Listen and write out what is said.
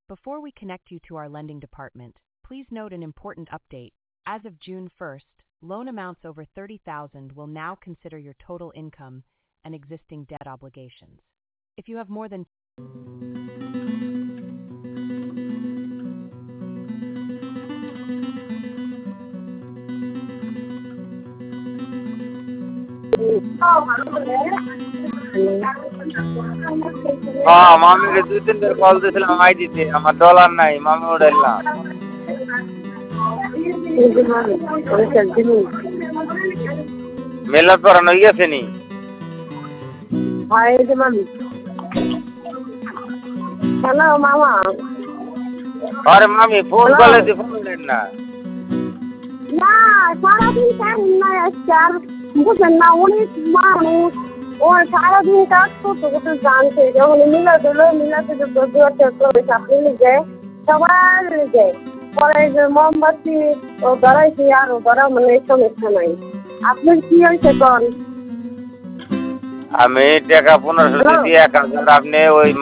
Before we connect you to our lending department, please note an important update. As of June 1st, loan amounts over $30,000 will now consider your total income and existing debt obligations. If you have more than हाँ मामी के 2-3 बेर call दिছিলাম I দিতে আমার dollar নাই মামি উড়াইলাম মেলা করানো গেছে নি Hi, mami. Hello, mama. আরে মামি ফোন করলে দি ফোন দেন না না সারাদিন কাজ নাই আজকাল বুঝলেন না অনেক মানুষ ও সারাদিন কাজ করতে করতে জানছে যখন মিলাতে আপনি লিখে সবার লিখে পরে যে মোমবাতি ও ধরাইছি আর ও ধরা মানে সমস্যা নাই আপনার কি হয়েছে কন আমি টাকা 1500 দিয়ে 1000 আপনি ওই